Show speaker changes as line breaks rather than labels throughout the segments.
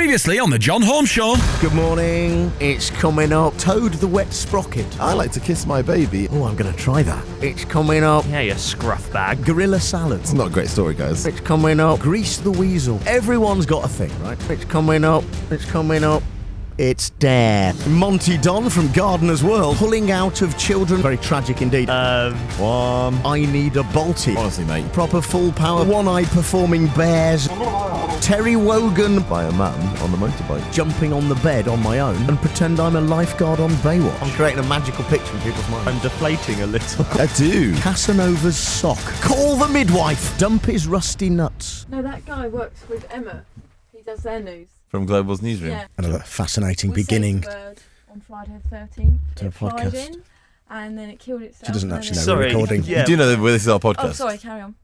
Previously on the John Holmes Show.
Good morning. It's coming up. Toad the Wet Sprocket.
I like to kiss my baby.
Oh, I'm going to try that. It's coming up.
Yeah, you scruff bag.
Gorilla salad.
It's not a great story, guys.
It's coming up. Grease the Weasel. Everyone's got a thing, right? It's coming up. It's coming up. It's death. Monty Don from Gardener's World. Pulling out of children. Very tragic indeed. I need a Balti.
Honestly, mate.
Proper full power. One-eyed performing bears. Terry Wogan.
By a man on the motorbike.
Jumping on the bed on my own and pretend I'm a lifeguard on Baywatch. I'm creating a magical picture in people's minds.
I'm deflating a little.
I do.
Casanova's sock. Call the midwife. Dump his rusty nuts.
No, that guy works with Emma. He does their news.
From Global's newsroom.
Yeah.
Another fascinating
We
beginning.
saved a bird on Friday the 13th.
To
It
a
flied
podcast.
in, and then it killed itself.
She doesn't
and
actually
then
know
it-
we're recording.
Yeah.
You do know that this is our podcast.
Oh, sorry, carry on.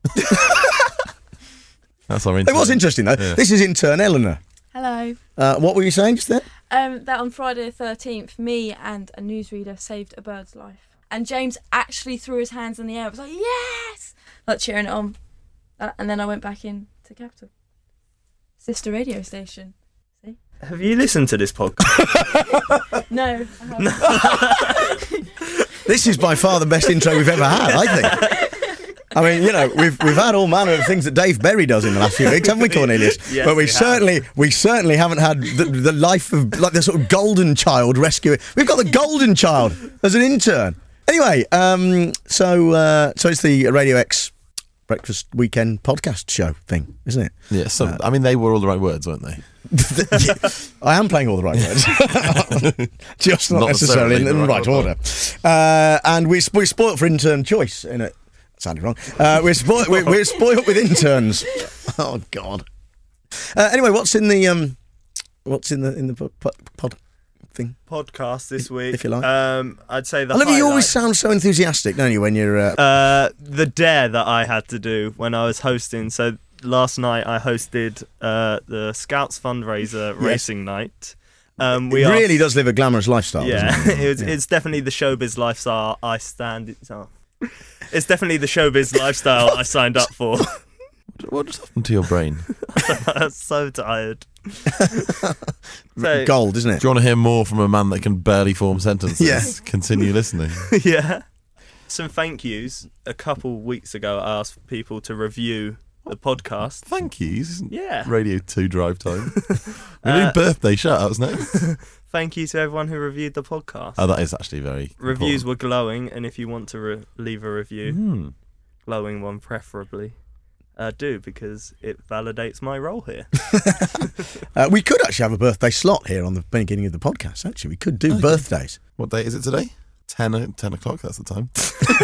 That's our
It
intern.
was interesting though.
Yeah.
This is intern Eleanor.
Hello.
What were you saying just there?
That on Friday the 13th, me and a newsreader saved a bird's life. And James actually threw his hands in the air. It was like, yes! Like cheering it on. And then I went back in to Capital. Sister radio station.
Have you listened to this podcast?
No, I haven't.
This is by far the best intro we've ever had, I think. I mean, you know, we've had all manner of things that Dave Berry does in the last few weeks, haven't we, Cornelius?
Yes,
but we
have.
certainly haven't had the life of like the sort of golden child rescue. We've got the golden child as an intern. Anyway, so it's the Radio X Breakfast Weekend podcast show thing, isn't it?
Yeah, so, I mean, they were all the right words, weren't they?
I am playing all the right words, just not
Not
necessarily in the
necessarily
right
the right
order. And we're spoiled for intern choice in it. Sounded wrong. We're spoiled with interns. Oh God. Anyway, what's in the pod thing?
Podcast this week.
If you like.
I'd say the
I love you. You always
highlight-
sound so enthusiastic, don't you? When you're
the dare that I had to do when I was hosting. So last night I hosted the Scouts fundraiser racing night. We
really does live a glamorous lifestyle.
Yeah,
doesn't it?
it's definitely the showbiz lifestyle I stand. It's definitely the showbiz lifestyle I signed up for.
What just happened to your brain?
I'm so tired. So,
Gold, isn't it?
Do you want to hear more from a man that can barely form sentences?
Yeah.
Continue listening.
yeah. Some thank yous. A couple weeks ago, I asked people to review the podcast.
Thank yous.
Yeah.
Radio 2 drive time. We do birthday shout-outs next.
Thank you to everyone who reviewed the podcast.
Oh, that is actually very
Reviews
important.
were glowing, and if you want to leave a review, glowing one preferably, do, because it validates my role here.
We could actually have a birthday slot here on the beginning of the podcast. Actually, we could do birthdays.
What date is it today? 10 o'clock, that's the time.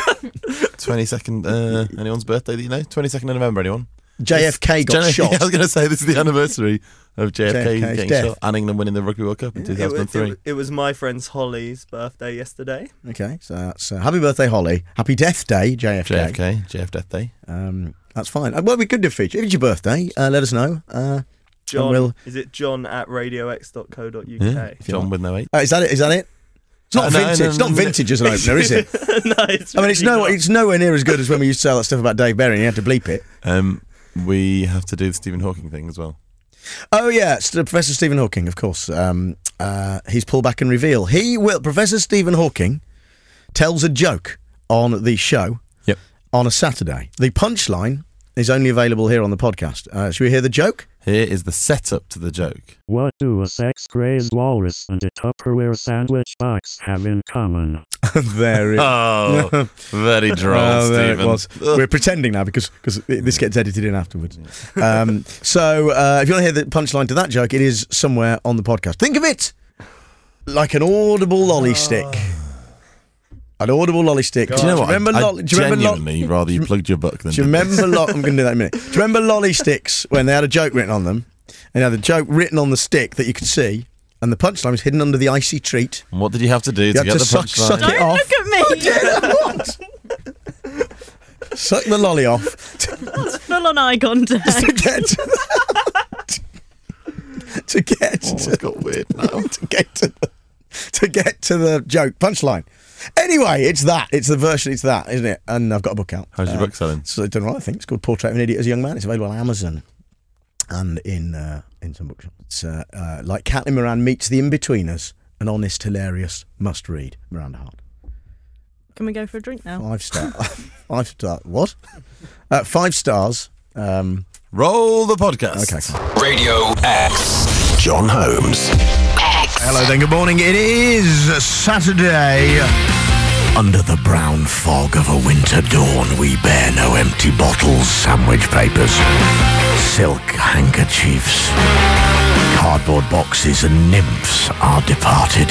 22nd, anyone's birthday that you know? 22nd of November, anyone?
JFK got shot.
I was going to say, this is the anniversary of JFK
JFK's
getting
death.
shot and England winning the Rugby World Cup in 2003.
It was my friend's Holly's birthday yesterday.
Okay, so that's happy birthday, Holly. Happy Death Day, JFK.
JF Death Day.
That's fine. Well, we could do a feature. If it's your birthday, let us know.
John, is it john@radiox.co.uk?
Yeah, John with no 8.
Is that it? Is that it? It's not vintage. It's not vintage as an opener, is it?
No, it's
I mean, it's
really not.
it's nowhere near as good as when we used to say that stuff about Dave Berry and you had to bleep it.
We have to do the Stephen Hawking thing as well.
Oh yeah, it's Professor Stephen Hawking, of course. He's pull back and reveal. Professor Stephen Hawking tells a joke on the show.
Yep.
On a Saturday. The punchline is only available here on the podcast. Should we hear the joke?
Here is the setup to the joke.
What do a sex-crazed walrus and a Tupperware sandwich box have in common?
There it
Oh, very droll,
there
Stephen.
it was. We're pretending now because this gets edited in afterwards. So if you want to hear the punchline to that joke, it is somewhere on the podcast. Think of it like an audible lolly stick. An audible lolly stick.
Do you know what?
Do you remember
genuinely rather you plugged your book than
Do you remember? I'm going to do that in a minute. Do you remember lolly sticks when they had a joke written on them, and they had the joke written on the stick that you could see, and the punchline was hidden under the icy treat?
And what did you have to do
You
to
had
get
to
the
suck
punchline?
it off.
Look at me!
Suck the lolly off
Full on eye contact.
to get to get
Oh,
to,
it's got weird now.
to get to the joke punchline. Anyway, it's that. It's the version. It's that, isn't it? And I've got a book out.
How's your book selling?
So it's done right, I think. It's called Portrait of an Idiot as a Young Man. It's available on Amazon and in in some bookshops. It's like Caitlin Moran meets the in-betweeners, an honest, hilarious must-read. Miranda Hart.
Can we go for a drink now?
5 star. 5 star. What? 5 stars.
Roll the podcast.
Okay.
Radio X. John Holmes.
Hello then, good morning. It is Saturday. Under the brown fog of a winter dawn, we bear no empty bottles, sandwich papers, silk handkerchiefs, cardboard boxes and nymphs are departed.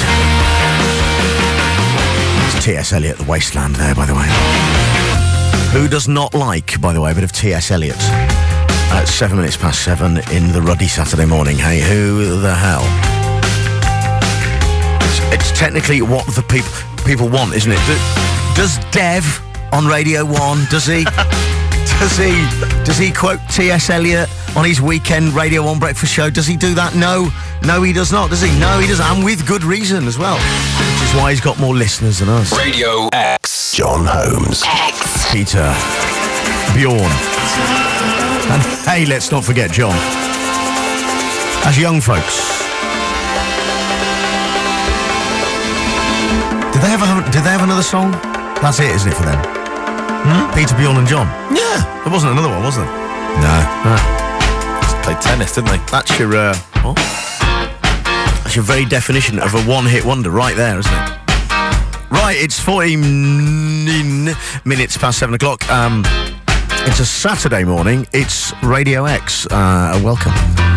It's T.S. Eliot, The Wasteland there, by the way. Who does not like, by the way, a bit of T.S. Eliot? At 7 minutes past 7 in the ruddy Saturday morning. Hey, who the hell? It's technically what the people want, isn't it? Does Dev on Radio 1, does he quote T.S. Eliot on his weekend Radio 1 breakfast show? Does he do that? No, he does not, does he? No, he doesn't, and with good reason as well, which is why he's got more listeners than us.
Radio X. John Holmes.
X.
Peter, Bjorn, and hey, let's not forget John. As young folks, Did they have another song? That's it, isn't it, for them? Peter, Bjorn and John?
Yeah.
There wasn't another one, was there?
No. Just played tennis, didn't they?
That's your, what? That's your very definition of a one-hit wonder right there, isn't it? Right, it's 14 minutes past 7 o'clock. It's a Saturday morning. It's Radio X. Welcome.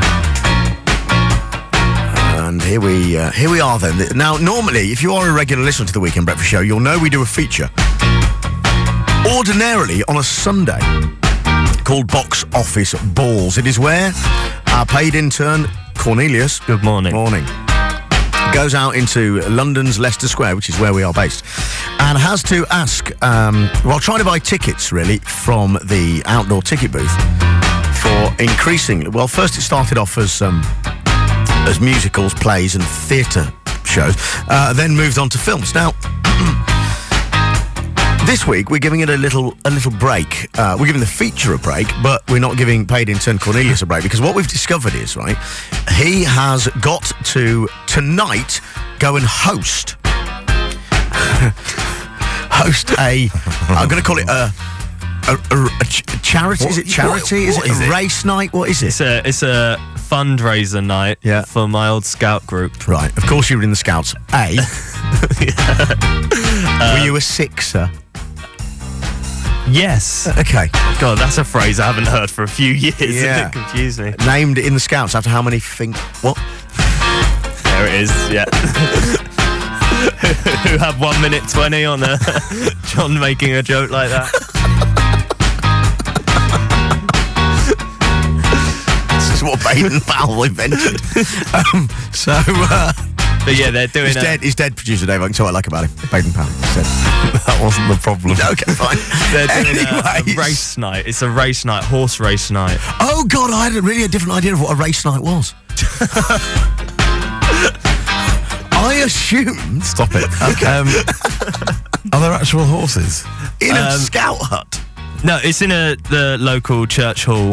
And here we are then. Now, normally, if you are a regular listener to the Weekend Breakfast Show, you'll know we do a feature ordinarily on a Sunday called Box Office Balls. It is where our paid intern, Cornelius...
Good morning.
Morning. Goes out into London's Leicester Square, which is where we are based, and has to ask, try to buy tickets, really, from the outdoor ticket booth for increasingly... Well, first it started off as musicals, plays and theatre shows, then moved on to films. Now, this week we're giving it a little break. We're giving the feature a break, but we're not giving paid intern Cornelius a break, because what we've discovered is, right, he has got to, tonight, go and host I'm going to call it a charity. Is it charity? Is it a race night? What is it?
It's a fundraiser night for my old scout group.
Right. Of course you were in the Scouts. Were you a sixer?
Yes.
Okay.
God, that's a phrase I haven't heard for a few years.
Yeah.
It confused me.
Named in the Scouts after how many what?
There it is, yeah. Who had 1 minute 20 on John making a joke like that?
This is what Baden Powell invented.
But yeah, they're doing
He's dead, producer Dave. I can tell what I like about him. Baden Powell said.
That wasn't the problem.
Okay, fine.
They're doing a race night. It's a race night, horse race night.
Oh, God, I had a different idea of what a race night was. I assumed...
Stop it.
Okay.
Are there actual horses?
In a scout hut?
No, it's in the local church hall.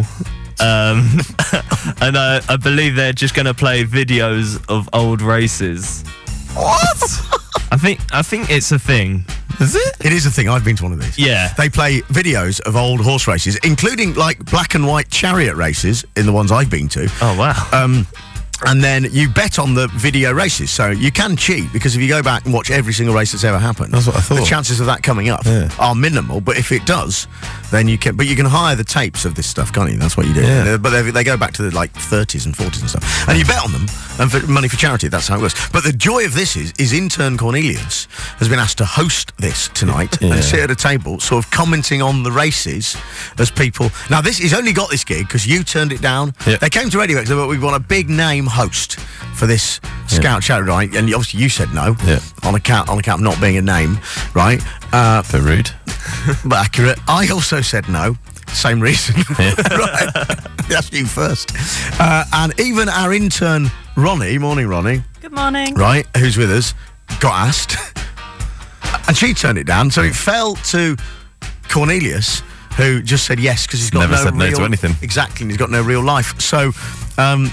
And I believe they're just going to play videos of old races.
What?
I think it's a thing.
Is it? It is a thing. I've been to one of these.
Yeah.
They play videos of old horse races, including like black and white chariot races in the ones I've been to.
Oh, wow.
And then you bet on the video races, so you can cheat, because if you go back and watch every single race that's ever happened,
that's what I thought.
The chances of that coming up are minimal. But if it does, then you can. But you can hire the tapes of this stuff, can't you? That's what you do.
Yeah.
But they go back to the 30s and 40s and stuff, and you bet on them and for money for charity. That's how it works. But the joy of this is intern Cornelius has been asked to host this tonight and sit at a table, sort of commenting on the races as people. Now he's only got this gig because you turned it down.
Yeah.
They came to Radio X, but we want a big name host for this scout charity, right? And obviously you said no on account of not being a name, right?
Bit rude.
But accurate. I also said no. Same reason. Right. That's you first. And even our intern Ronnie, morning Ronnie.
Good morning.
Right, who's with us, got asked. And she turned it down, so it fell to Cornelius, who just said yes because he's got
Never said no to anything.
Exactly, and he's got no real life. So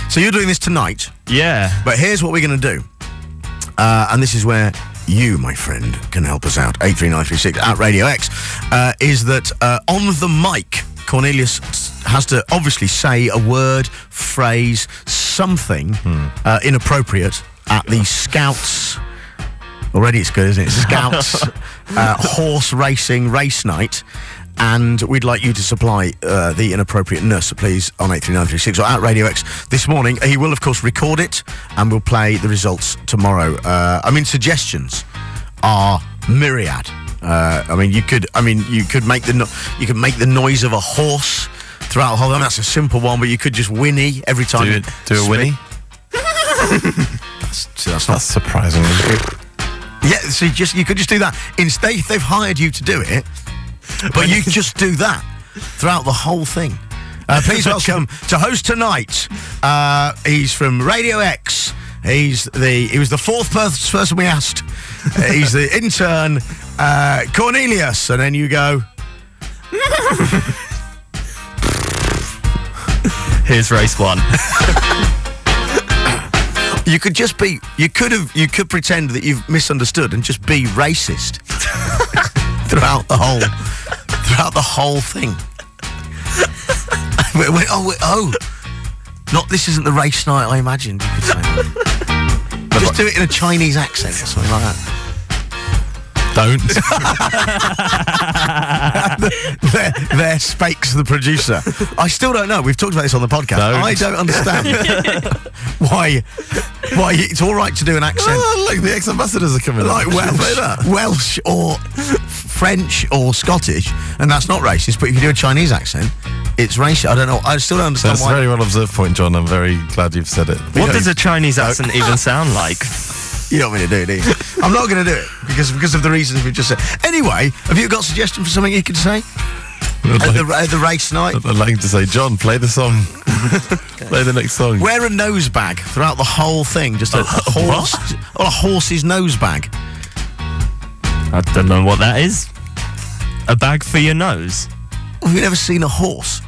So you're doing this tonight,
Yeah.
but here's what we're going to do. And this is where you, my friend, can help us out. 83936 at Radio X. Is that on the mic, Cornelius has to obviously say a word, phrase, something inappropriate at the Scouts. Already it's good, isn't it? Scouts horse racing race night. And we'd like you to supply the inappropriateness, please, on 83936 or at Radio X this morning. He will, of course, record it, and we'll play the results tomorrow. Suggestions are myriad. You could make the noise of a horse throughout the whole. I mean, that's a simple one, but you could just whinny every time.
Do a whinny?
That's
surprisingly good.
Yeah, so you could just do that. Instead, they've hired you to do it. But you just do that throughout the whole thing. Please welcome to host tonight. He's from Radio X. He was the fourth person we asked. He's the intern, Cornelius. And then you go.
Here's race 1.
You could just be. You could pretend that you've misunderstood and just be racist throughout the whole thing. This isn't the race night I imagined. You could say. Just do it in a Chinese accent or something like that.
Don't.
there spakes the producer. I still don't know. We've talked about this on the podcast. I don't understand why it's all right to do an accent.
Oh, look, the ex-ambassadors are coming.
Like Welsh or French or Scottish, and that's not racist. But if you do a Chinese accent, it's racist. I don't know. I still don't understand
That's
why.
a very well observed point, John. I'm very glad you've said it.
What does a Chinese accent even sound like?
You don't want me to do it. I'm not going to do it because of the reasons we've just said. Anyway, have you got a suggestion for something you could say at the race night?
I'd like to say, John, play the song. Play the next song.
Wear a nose bag throughout the whole thing. Just a horse's nose bag.
I don't know what that is. A bag for your nose?
Have you never seen a horse?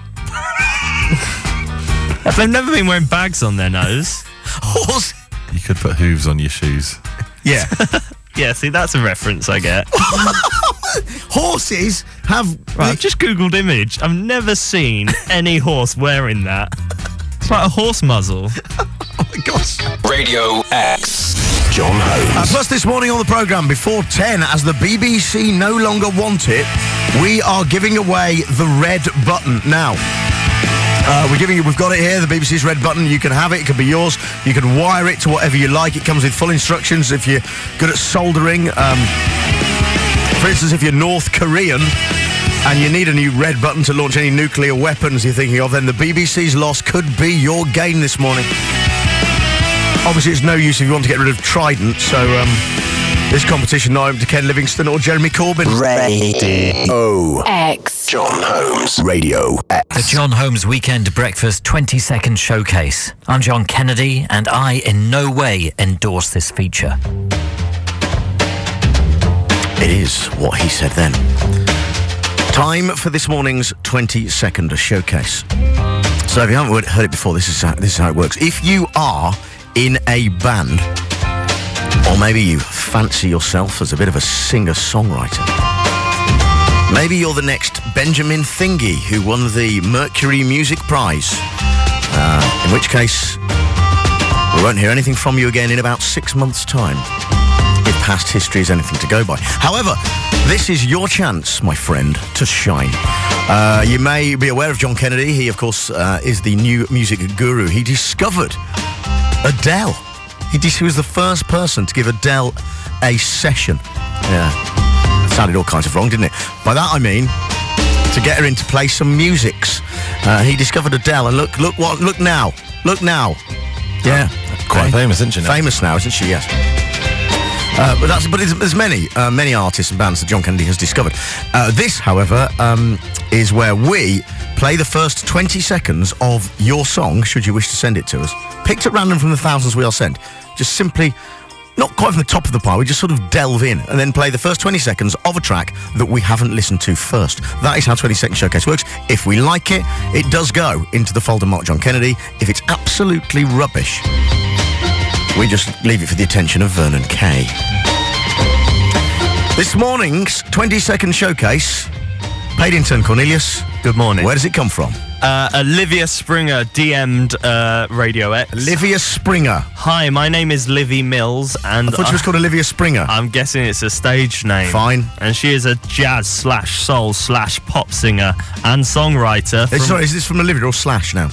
They've never been wearing bags on their nose.
Horse.
You could put hooves on your shoes.
Yeah.
Yeah, see, that's a reference I get.
Horses have...
Right, I've just Googled image. I've never seen any horse wearing that. It's like a horse muzzle.
Oh my gosh.
Radio X. John Holmes.
Plus this morning on the programme, before 10, as the BBC no longer want it, we are giving away the red button. Now, we've got it here, the BBC's red button. You can have it, it can be yours. You can wire it to whatever you like. It comes with full instructions if you're good at soldering. For instance, if you're North Korean and you need a new red button to launch any nuclear weapons you're thinking of, then the BBC's loss could be your gain this morning. Obviously, it's no use if you want to get rid of Trident, so this competition not open to Ken Livingstone or Jeremy Corbyn.
Radio
X.
John Holmes. Radio X.
The John Holmes Weekend Breakfast 20-second showcase. I'm John Kennedy, and I in no way endorse this feature.
It is what he said then. Time for this morning's 20-second showcase. So if you haven't heard it before, this is how it works. If you are in a band, or maybe you fancy yourself as a bit of a singer-songwriter, maybe you're the next Benjamin Thingy who won the Mercury Music Prize, in which case we won't hear anything from you again in about 6 months' time, if past history is anything to go by. However, this is your chance, my friend, to shine. You may be aware of John Kennedy. He, of course, is the new music guru. He discovered Adele. He was the first person to give Adele a session. Yeah, it sounded all kinds of wrong, didn't it? By that I mean to get her in to play some musics. He discovered Adele, and look now. Yeah,
Quite famous, isn't she? Now?
Famous now, isn't she? Yes. But there's many artists and bands that John Kennedy has discovered. This, however, is where we play the first 20 seconds of your song, should you wish to send it to us. Picked at random from the thousands we are sent. Just simply not quite from the top of the pile, we just sort of delve in and then play the first 20 seconds of a track that we haven't listened to first. That is how 20 Second Showcase works. If we like it, it does go into the folder marked John Kennedy. If it's absolutely rubbish, we just leave it for the attention of Vernon Kay. This morning's 20 Second Showcase, paid intern Cornelius.
Good morning.
Where does it come from?
Olivia Springer DM'd Radio X.
Olivia Springer.
Hi, my name is Livy Mills, and
I thought she was called Olivia Springer.
I'm guessing it's a stage name.
Fine.
And she is a jazz/soul/pop singer and songwriter.
Sorry, is this from Olivia or Slash now?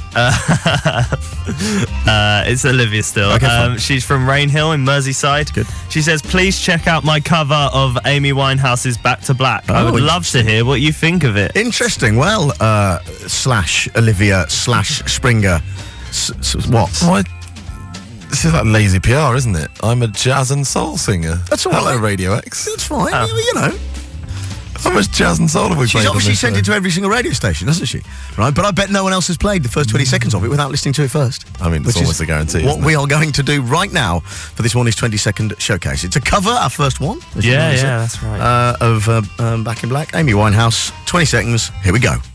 It's Olivia still.
Okay,
she's from Rainhill in Merseyside.
Good.
She says, please check out my cover of Amy Winehouse's Back to Black. I would love to hear what you think of it.
Interesting. Well, Slash Olivia / Springer. What?
What? This is like lazy PR, isn't it? I'm a jazz and soul singer.
That's all
Hello,
right.
Radio X.
That's fine.
Oh.
You know.
How much jazz and soul have we played?
She's
on
obviously
this
sent
show?
it to every single radio station, hasn't she? Right, but I bet no one else has played the first 20 seconds of it without listening to it first.
I mean, it's
Which
almost
is
a guarantee.
What
isn't it?
we are going to do right now for this morning's 20-second showcase. It's a cover, our first one. as you
Yeah,
know,
that's right.
of Back in Black, Amy Winehouse. 20 seconds. Here we go.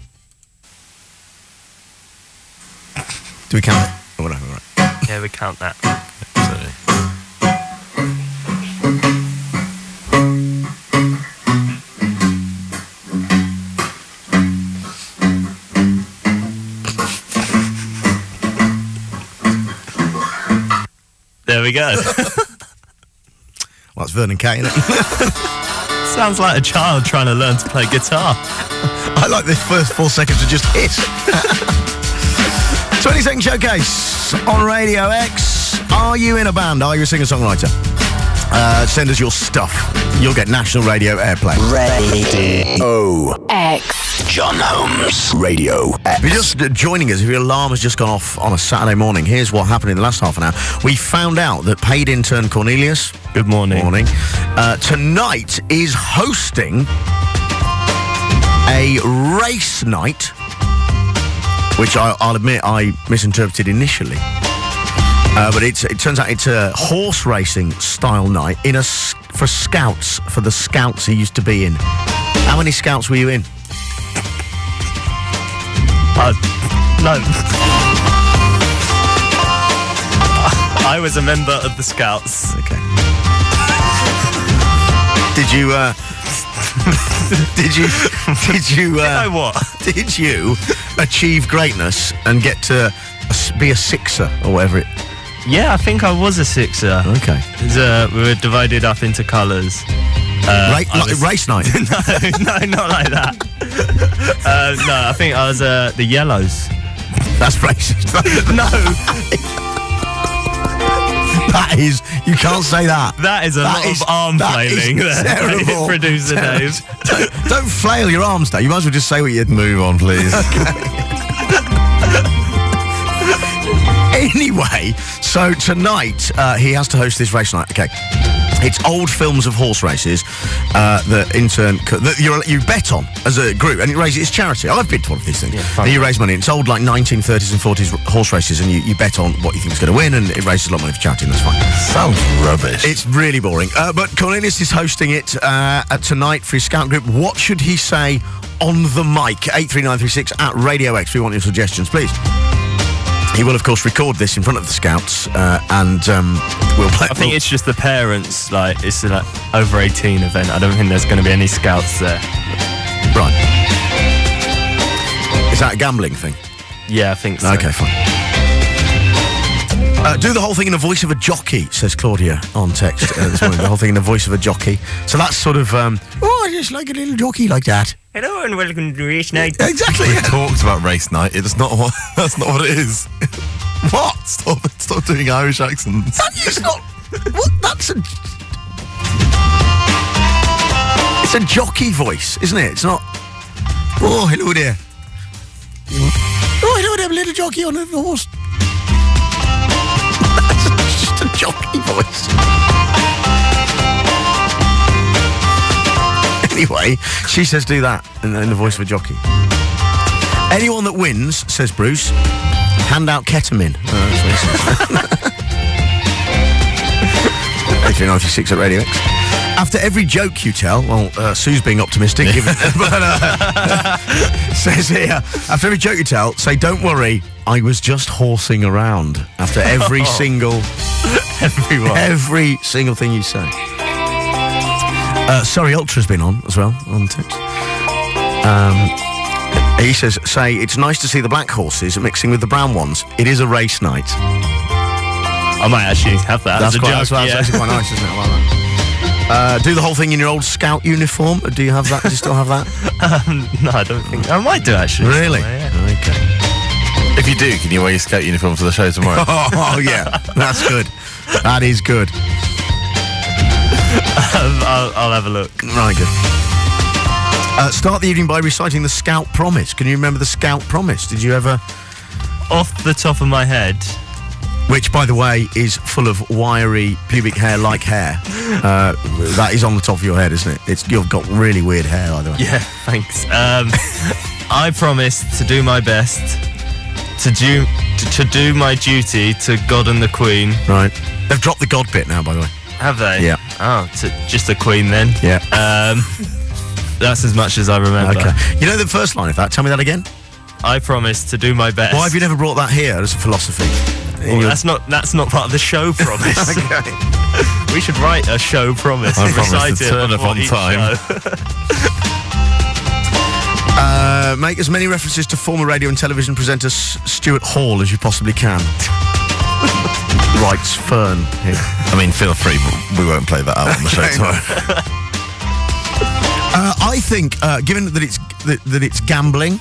Do we count it? Oh, no, all right.
Yeah, we count that. There we go.
Well, it's Vernon Kay, isn't it?
Sounds like a child trying to learn to play guitar.
I like this first 4 seconds to just hit. 20-second showcase on Radio X. Are you in a band? Are you a singer-songwriter? Send us your stuff. You'll get national radio airplay.
Radio
X.
John Holmes. Radio X.
If you're just joining us, if your alarm has just gone off on a Saturday morning, here's what happened in the last half an hour. We found out that paid intern Cornelius,
Good morning.
tonight is hosting a race night, which I'll admit I misinterpreted initially. But it turns out it's a horse racing style night for scouts, for the scouts he used to be in. How many scouts were you in?
No. I was a member of the Scouts.
Okay. Did you
You know what?
did you achieve greatness and get to be a sixer or whatever it?
Yeah, I think I was a sixer.
Okay.
We were divided up into colours.
Race night.
No, not like that. No, I think I was the yellows.
That's racist.
No,
That is. You can't say that.
that is a lot of arm flailing there.
Terrible.
Producer Dave.
Don't flail your arms, Dave. You might as well just say what you'd
Move on, please.
Anyway, so tonight he has to host this race night. Okay. It's old films of horse races that you bet on as a group, and it raises it's charity. I've been to one of these things.
Yeah,
and you raise money. It's old like 1930s and 40s horse races, and you bet on what you think is going to win, and it raises a lot of money for charity, and that's fine.
Sounds rubbish.
It's really boring. But Cornelius is hosting it tonight for his scout group. What should he say on the mic? 83936 at Radio X. We want your suggestions, please. He will, of course, record this in front of the scouts, and we'll play.
I think it's just the parents. Like it's like over 18 event. I don't think there's going to be any scouts there.
Right. Is that a gambling thing?
Yeah, I think so.
Okay, fine. Do the whole thing in the voice of a jockey, says Claudia on text this morning. The whole thing in the voice of a jockey. So that's sort of, I just like a little jockey like that.
Hello and welcome to race night.
Exactly.
We talked about race night. It's not what. That's not what it is.
What?
Stop doing Irish accents.
That is not. What? That's a. It's a jockey voice, isn't it? It's not. Oh, hello there. Oh, hello there, little jockey on a horse. That's just a jockey voice. Anyway, she says do that in the voice of a jockey. Anyone that wins, says Bruce, hand out ketamine. That's what he says. 93.96 at Radio X. After every joke you tell, well, Sue's being optimistic, says here, after every joke you tell, say, don't worry, I was just horsing around. After every single thing you say. Sorry, Ultra's been on as well, on text. He says, say, it's nice to see the black horses mixing with the brown ones. It is a race night.
I might actually have that as a joke.
That's actually quite nice, isn't it? I like that. Do the whole thing in your old scout uniform. Do you have that? Do you still have that?
No, I don't think. I might do, actually.
Really?
Yeah.
Okay.
If you do, can you wear your scout uniform for the show tomorrow?
Oh, yeah. That's good. That is good.
I'll have a look.
Right, good. Start the evening by reciting the Scout Promise. Can you remember the Scout Promise? Did you ever?
Off the top of my head.
Which, by the way, is full of wiry pubic hair like hair. That is on the top of your head, isn't it? You've got really weird hair, by the way.
Yeah, thanks. I promise to do my best to do my duty to God and the Queen.
Right. They've dropped the God bit now, by the way.
Have they?
Yeah.
Oh, just the Queen then?
Yeah.
That's as much as I remember.
Okay. You know the first line of that? Tell me that again.
I promise to do my best.
Why have you never brought that here as a philosophy?
Well, that's not part of the show promise.
Okay.
We should write a show promise.
I promise to turn up
before
on
each
time.
show. Make as many references to former radio and television presenter Stuart Hall as you possibly can. Writes Fern here.
I mean, feel free, but we won't play that out on the show tomorrow.
I think, given that it's gambling,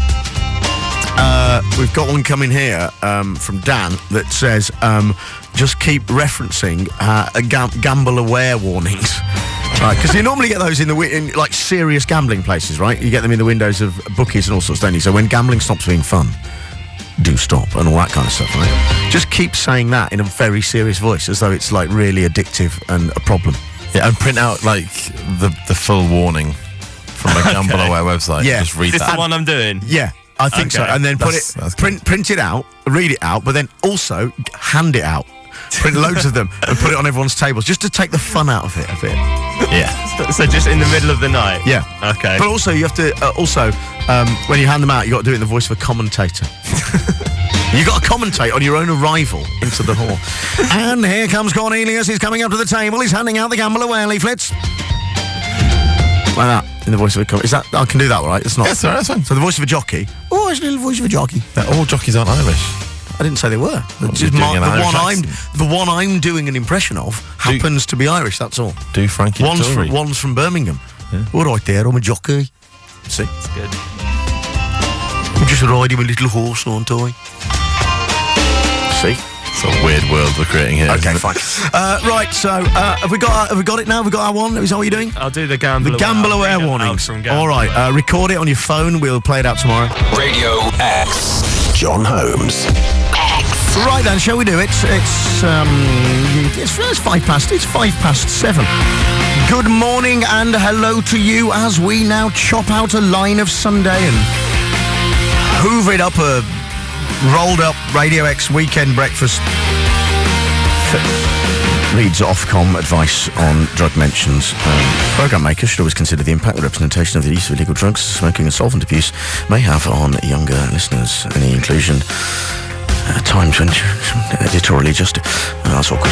we've got one coming here from Dan that says, just keep referencing gamble-aware warnings. Right, because you normally get those in like serious gambling places, right? You get them in the windows of bookies and all sorts, don't you? So when gambling stops being fun, do stop, and all that kind of stuff, right? Just keep saying that in a very serious voice, as though it's like really addictive and a problem.
Yeah, and print out like the full warning from a gamble-aware website.
Yeah.
Just read
Is this
that.
the one I'm doing?
Yeah, I think so.
Okay.
And then
That's
print it out, read it out, but then also hand it out. Print loads of them and put it on everyone's tables, just to take the fun out of it a bit.
Yeah.
So just in the middle of the night?
Yeah.
Okay.
But also, you have to, when you hand them out, you got to do it in the voice of a commentator. You got to commentate on your own arrival into the hall. And here comes Cornelius. He's coming up to the table. He's handing out the gamble-aware leaflets. Like that, in the voice of a... Is that... I can do that, right? It's not...
Yes, that's fine.
So the voice of a jockey. Oh, it's a little voice of a jockey.
All jockeys aren't Irish.
I didn't say they were. The one I'm doing an impression of happens to be Irish, that's all.
Do Frankie Tory.
One's from Birmingham.
Yeah.
All right there, I'm a jockey. See?
That's good.
I'm just riding my little horse, aren't I? See?
It's a weird world we're creating here.
Okay, fine. Right, so have we got it now? Have we got our one? Is that what you're doing?
I'll do the gamble.
The gamble-aware warnings. All right, record it on your phone. We'll play it out tomorrow.
Radio X. John Holmes.
Right then, shall we do it? It's 7:05. Good morning and hello to you as we now chop out a line of Sunday and hoover it up a rolled up Radio X weekend breakfast. Reads Ofcom advice on drug mentions. Programme makers should always consider the impact the representation of the use of illegal drugs, smoking and solvent abuse may have on younger listeners. Any inclusion times when editorially just that's awkward.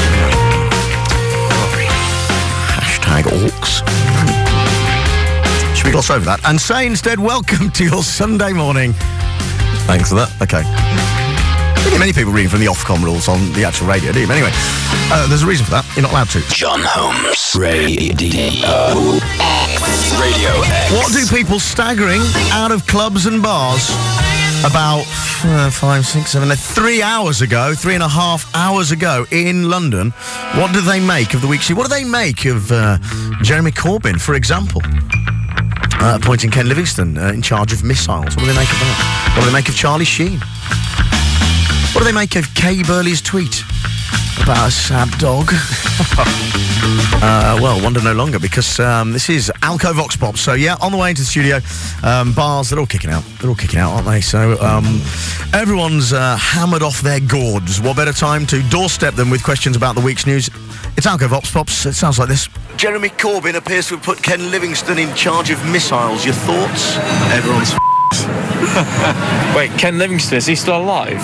Hashtag orcs. Should we gloss over that and say instead welcome to your Sunday morning?
Thanks for that.
Okay. I don't get many people reading from the Ofcom rules on the actual radio, do you? But anyway, there's a reason for that. You're not allowed to.
John Holmes. Radio X.
What do people staggering out of clubs and bars about 5, 6, 7, 3 hours ago, 3.5 hours ago in London, what do they make of the week? What do they make of Jeremy Corbyn, for example? Appointing Ken Livingstone in charge of missiles. What do they make of that? What do they make of Charlie Sheen? What do they make of Kay Burley's tweet about a sad dog. Well, wonder no longer, because this is Alco Vox Pop. So yeah, on the way into the studio, bars, they're all kicking out. They're all kicking out, aren't they? So everyone's hammered off their gourds. What better time to doorstep them with questions about the week's news? It's Alco Vox Pops. It sounds like this. Jeremy Corbyn appears to have put Ken Livingstone in charge of missiles. Your thoughts?
Everyone's Wait, Ken Livingstone, is he still alive?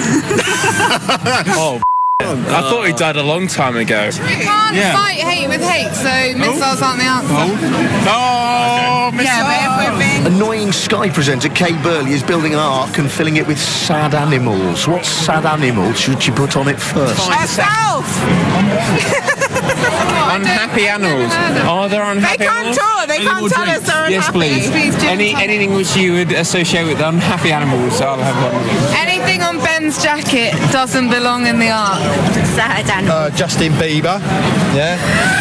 Oh, I thought he died a long time ago.
You can't fight hate with hate, so missiles aren't the answer.
Oh, missiles!
Yeah, but if we're being...
Annoying Sky presenter Kay Burley is building an ark and filling it with sad animals. What sad animal should she put on it first?
Herself!
Unhappy animals. Oh, they're unhappy animals?
They can't tell us they're
Yes,
unhappy.
please. Anything which you would associate with unhappy animals, I'll have one.
Anything on Ben's jacket doesn't belong in the ark.
Sad animal.
Justin Bieber. Yeah.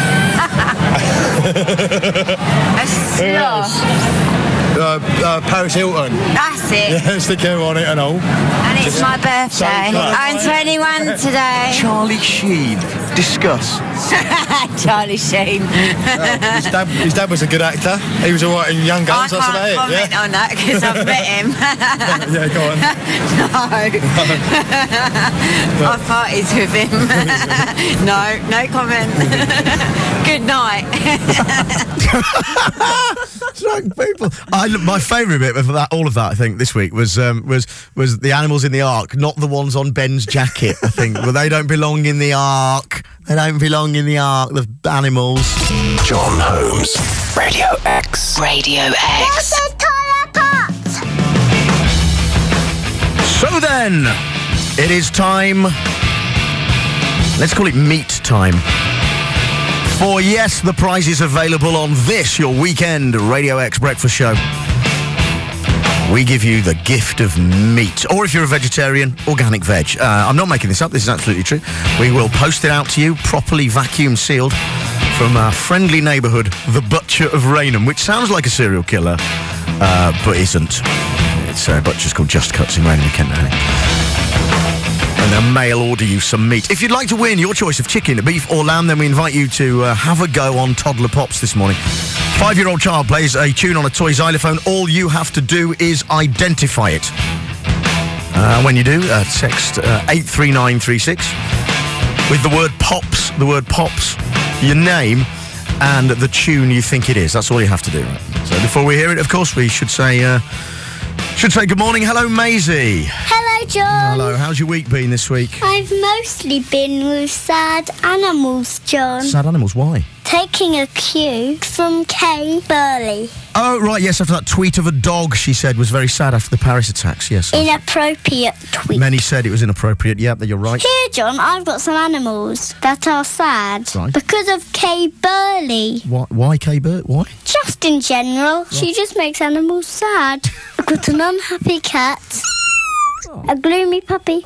A sloth.
Paris Hilton.
That's it.
Yeah, stick her on it and all.
And it's my birthday. I'm 21 today.
Charlie Sheen. Discuss.
Charlie Sheen.
His dad was a good actor. He was all right in Young Guns.
I
That's about
can't
it.
comment on that because I've met him.
Yeah, go on.
No. I partied with him. No comment. Good night.
It's like people. My favourite bit of that, all of that, I think, this week was the animals in the ark, not the ones on Ben's jacket. I think, well, they don't belong in the ark. They don't belong in the ark. The animals.
John Holmes, Radio X.
Radio X.
So then, it is time. Let's call it meat time. For yes, the prize is available on this, your weekend Radio X breakfast show. We give you the gift of meat. Or if you're a vegetarian, organic veg. I'm not making this up, this is absolutely true. We will post it out to you, properly vacuum sealed, from our friendly neighbourhood, the Butcher of Rainham, which sounds like a serial killer, but isn't. It's a butcher's called Just Cuts in Rainham, Kent. And they'll mail order you some meat. If you'd like to win your choice of chicken, beef or lamb, then we invite you to have a go on Toddler Pops this morning. 5-year-old child plays a tune on a toy xylophone. All you have to do is identify it. When you do, text 83936 with the word pops, your name, and the tune you think it is. That's all you have to do. Right? So before we hear it, of course, we should say good morning. Hello, Maisie.
Hello, John.
Hello, how's your week been this week?
I've mostly been with sad animals, John.
Sad animals, why?
Taking a cue from Kay Burley.
Oh, right, yes, after that tweet of a dog she said was very sad after the Paris attacks, yes.
Inappropriate tweet.
Many said it was inappropriate, yeah, you're right.
Here, John, I've got some animals that are sad.
Right.
Because of Kay Burley.
Why Kay Burley? Why?
Just in general,
Right.
she just makes animals sad. I've got an unhappy cat, a gloomy puppy,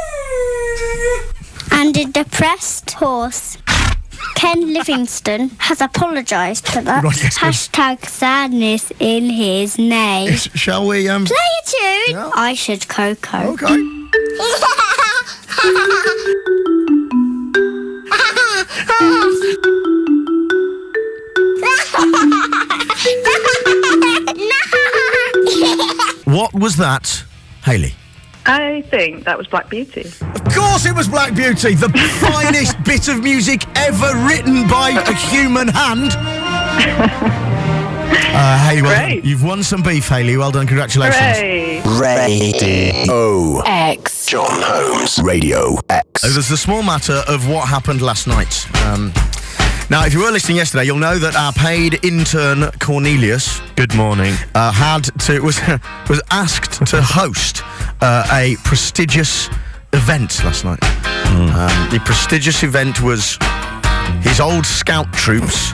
and a depressed horse. Ken Livingstone has apologised for that.
Right, yes,
Hashtag sadness in his name.
Yes, shall we,
Play a tune?
Yeah.
I should Coco.
Okay. What was that, Hayley?
I think that was Black Beauty.
Of course it was Black Beauty, the finest bit of music ever written by a human hand. Hayley, well done. You've won some beef, Hayley. Well done, congratulations.
Hooray.
Radio
X.
John Holmes, Radio X.
There's the small matter of what happened last night. Now, if you were listening yesterday, you'll know that our paid intern Cornelius,
good morning,
was asked to host a prestigious event last night. The prestigious event was his old scout troops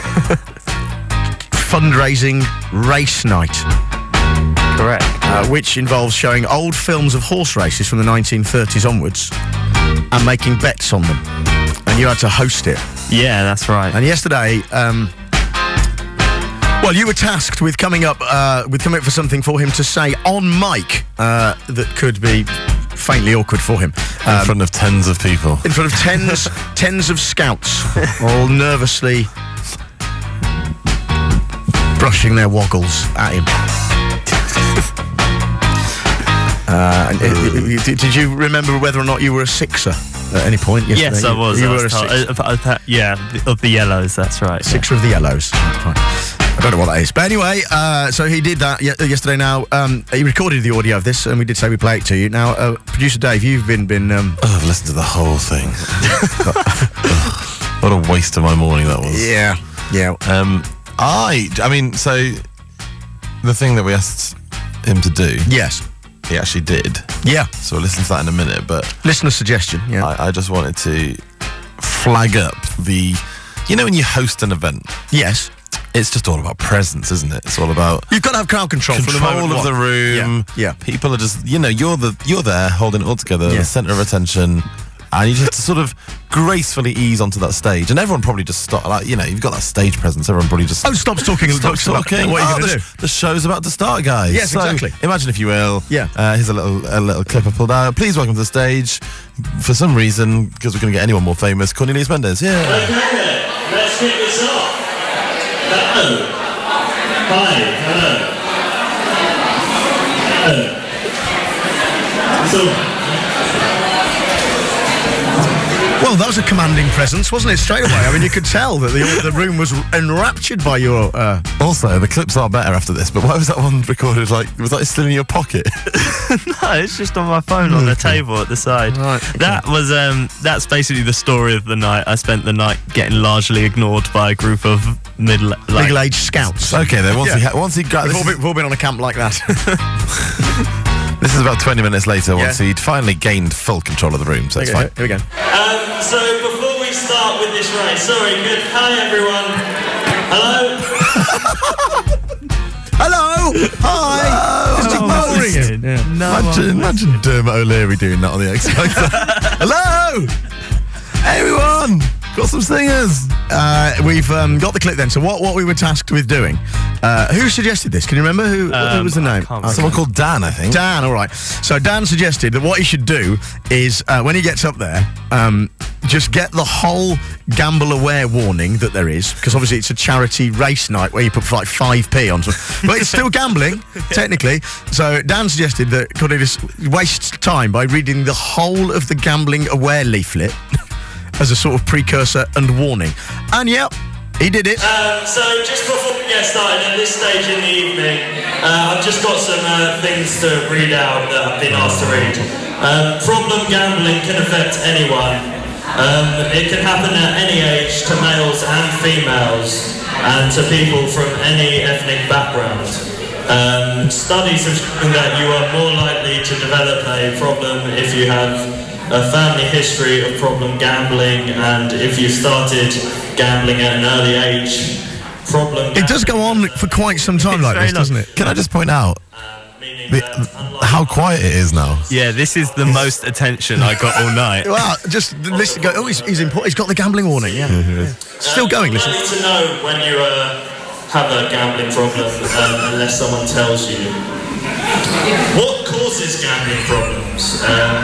fundraising race night.
Correct.
Which involves showing old films of horse races from the 1930s onwards and making bets on them. And you had to host it.
Yeah, that's right.
And yesterday, you were tasked with coming up for something for him to say on mic that could be faintly awkward for him.
In front of tens of people.
In front of tens of scouts, all nervously brushing their woggles at him. Did you remember whether or not you were a sixer at any point yesterday?
Yes, I was.
You
I
were
was
a
told-
sixer.
of the yellows, that's right.
Sixer of the yellows. Right. I don't know what that is. But anyway, so he did that yesterday. Now, he recorded the audio of this, and we did say we'd play it to you. Now, Producer Dave, you've been
I've listened to the whole thing. What a waste of my morning that was.
Yeah.
I mean, so the thing that we asked him to do.
Yes.
He actually did.
Yeah.
So we'll listen to that in a minute, but...
Listener suggestion, yeah.
I just wanted to flag up the... You know when you host an event?
Yes.
It's just all about presence, isn't it? It's all about...
You've got to have crowd control for the moment.
Control of the room.
Yeah.
People are just... You know, you're there holding it all together, the centre of attention, and you just have to sort of gracefully ease onto that stage. And everyone probably just stop, like, you know, you've got that stage presence, everyone probably just...
stops talking.
Stops talking.
What are you going to do?
The show's about to start, guys.
Yes,
so,
exactly.
Imagine, if you will.
Yeah.
Here's a little clip I pulled out. Please welcome to the stage, for some reason, because we're going to get anyone more famous, Cornelius Mendes. Yeah.
Okay then, let's kick this off. Hello. Hi. Hello. So...
Well, that was a commanding presence, wasn't it? Straight away. I mean, you could tell that the room was enraptured by your...
Also, the clips are better after this, but why was that one recorded, like, was that still in your pocket?
No, it's just on my phone on the table at the side.
Right, okay.
That was that's basically the story of the night. I spent the night getting largely ignored by a group of
middle-aged scouts.
Okay, then once he got
We've all been on a camp like that.
This is about 20 minutes later, once he'd finally gained full control of the room, so it's fine.
Here we go.
So before we start with this race, sorry, good. Hi everyone. Hello.
Hello. Hi. Just ignoring it. Yeah.
Imagine Dermot O'Leary doing that on the X Factor. Hello. Hey everyone. Got some singers.
We've got the clip then. So what we were tasked with doing. Who suggested this? Can you remember who was the name?
Someone called Dan, I think.
Dan, all right. So Dan suggested that what he should do is when he gets up there, just get the whole gamble aware warning that there is, because obviously it's a charity race night where you put like 5p on, but it's still gambling technically. So Dan suggested that Cornelius wastes time by reading the whole of the gambling aware leaflet as a sort of precursor and warning. And yep, he did it.
So just before we get started at this stage in the evening, I've just got some things to read out that I've been asked to read. Problem gambling can affect anyone. It can happen at any age to males and females and to people from any ethnic background. Studies have shown that you are more likely to develop a problem if you have a family history of problem gambling, and if you started gambling at an early age,
It does go on for quite some time like this, doesn't it?
Can I just point out how quiet it is now?
Yeah, this is the most attention I got all night.
Well, just listen. Go. Oh, he's important. He's got the gambling warning. Yeah. Still going. Listen.
You need to know when you have a gambling problem, unless someone tells you. What causes gambling problems?